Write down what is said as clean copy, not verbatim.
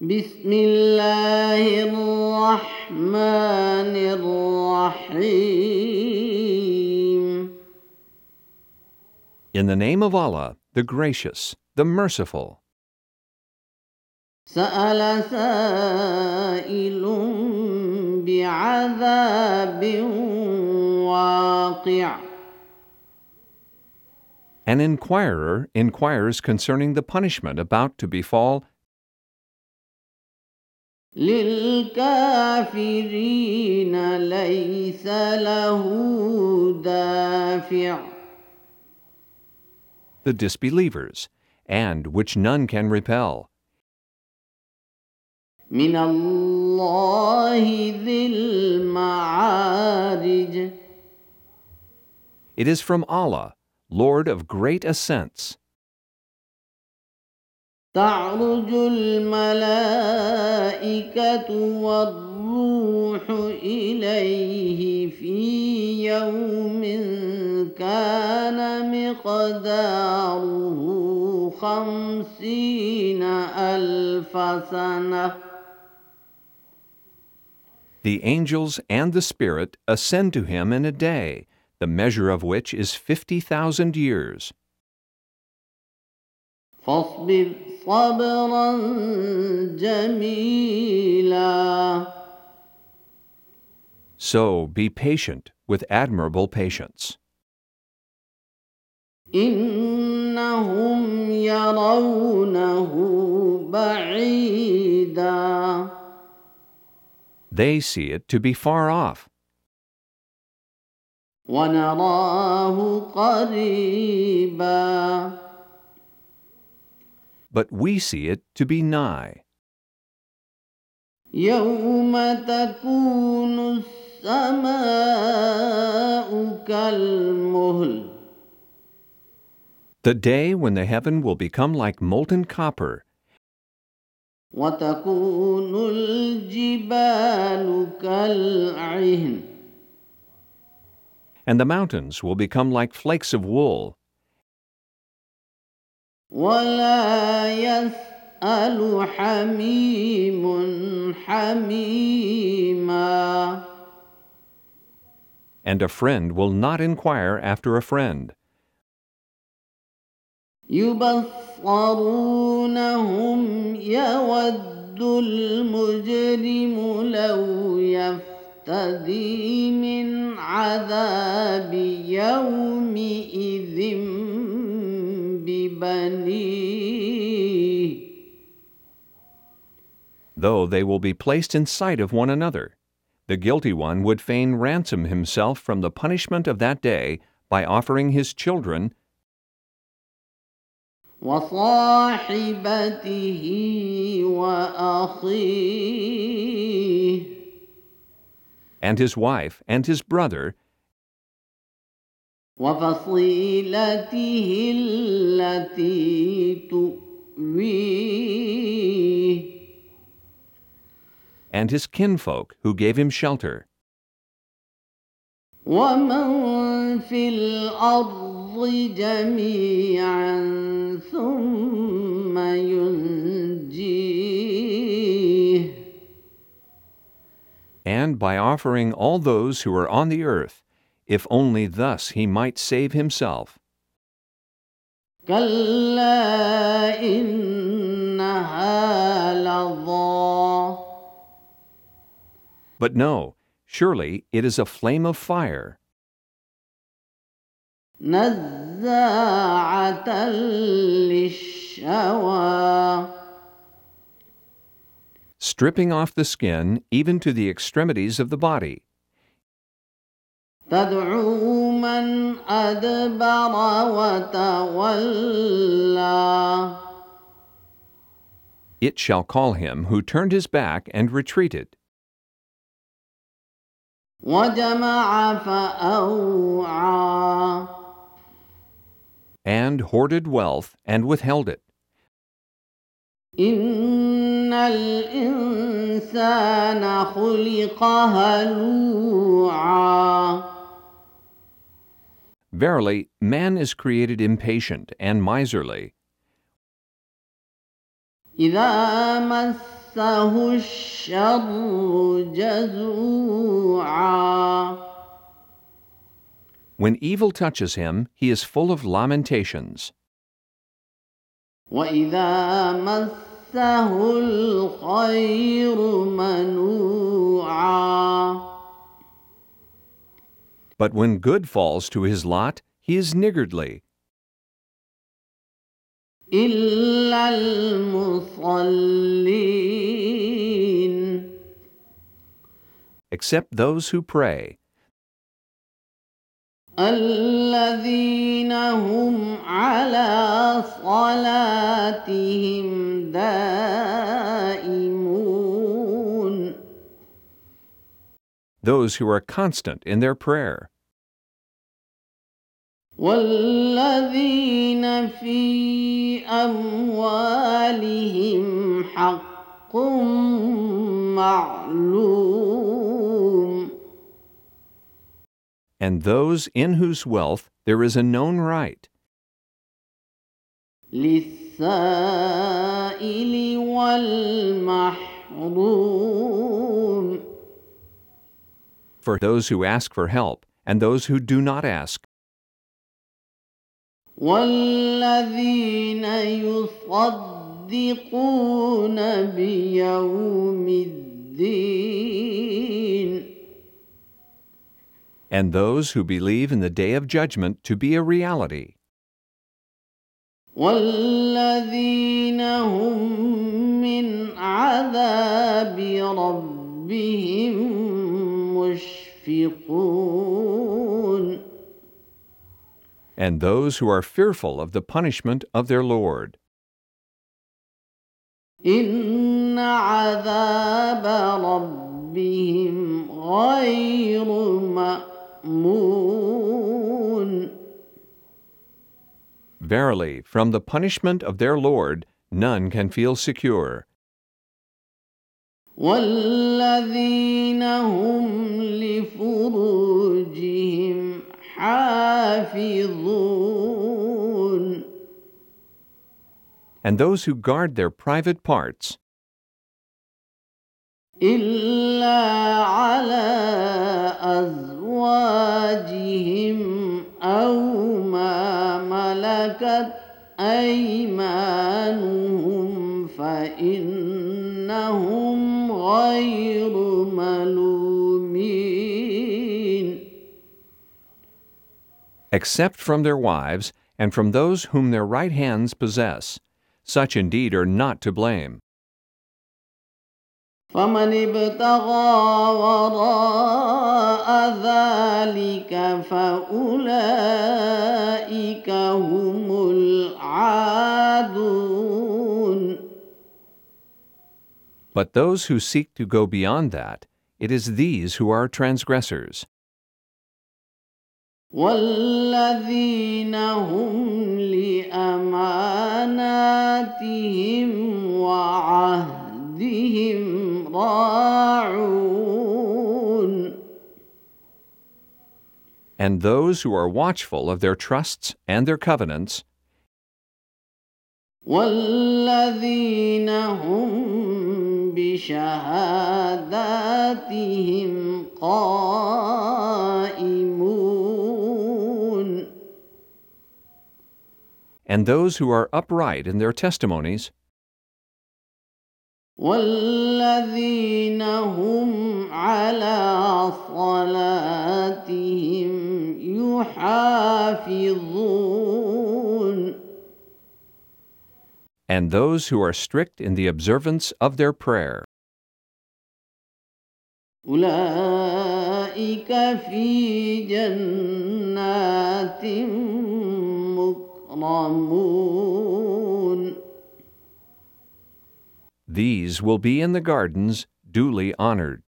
بسم الله الرحمن الرحيم. In the name of Allah, the Gracious, the Merciful. سأل سائل بعذاب واقع. An inquirer inquires concerning the punishment about to befall للكافرين ليس له دافع. the disbelievers, and which none can repel. من الله ذي المعارج. It is from Allah, Lord of great ascents. تعرج الملائكة والروح إليه في يوم كان مقداره 50,000 سنة. The angels and the Spirit ascend to him in a day, the measure of which is 50,000 years. فاصبر صبرا جميلا. So be patient with admirable patience. إنهم يرونه بعيدا. They see it to be far off, ونراه قريبا. but we see it to be nigh. يوم تكون السماء كالمهل. The day when the heaven will become like molten copper, وتكون الجبال كالعهن. and the mountains will become like flakes of wool, ولا يسأل حميم حميما. and a friend will not inquire after a friend. يبصرونهم يود المجرم لو يفتدي من عذاب يومئذ ببنيه. Though they will be placed in sight of one another, the guilty one would fain ransom himself from the punishment of that day by offering his children وصاحبته وأخيه. and his wife and his brother وفصيلته التي تؤويه. and his kinfolk who gave him shelter, ومن في الأرض جميعا ثم ينجيه. and by offering all those who are on the earth, if only thus he might save himself. كلا إنها لظى. But no, surely it is a flame of fire, نزاعة للشوى. stripping off the skin even to the extremities of the body. تدعو من أدبر وتولى. It shall call him who turned his back and retreated, وجمع فأوعى. and hoarded wealth and withheld it. إن الإنسان خلق هلوعا. Verily, man is created impatient and miserly. إذا مس مسه الشر جزوعا. When evil touches him, he is full of lamentations. وإذا مسه الخير منوعا. But when good falls to his lot, he is niggardly. إلا المصلين. Except those who pray, الذين هم على صلاتهم دائمون. those who are constant in their prayer, والذين في أموالهم حق معلوم. and those in whose wealth there is a known right, للسائل والمحروم. for those who ask for help and those who do not ask, والذين يصدقون بيوم الدين. and those who believe in the day of judgment to be a reality, والذين هم من عذاب ربهم مشفقون. and those who are fearful of the punishment of their Lord. إن عذاب ربهم غير مأمون. Verily, from the punishment of their Lord none can feel secure. والذين هم لفروجهم حافظون. And those who guard their private parts, إلا على أزواجهم أو ما ملكت أيمانهم فإنهم غير ملومين. except from their wives and from those whom their right hands possess. Such indeed are not to blame. فمن ابتغى وراء ذلك فأولئك هم العادون. But those who seek to go beyond that, it is these who are transgressors. والذين هم لأماناتهم وعهدهم راعون. And those who are watchful of their trusts and their covenants, والذين هم بشهاداتهم قائمون. and those who are upright in their testimonies, والذين هم على صلاتهم يحافظون. and those who are strict in the observance of their prayer. أولئك في جنات مكرمون. These will be in the gardens duly honored.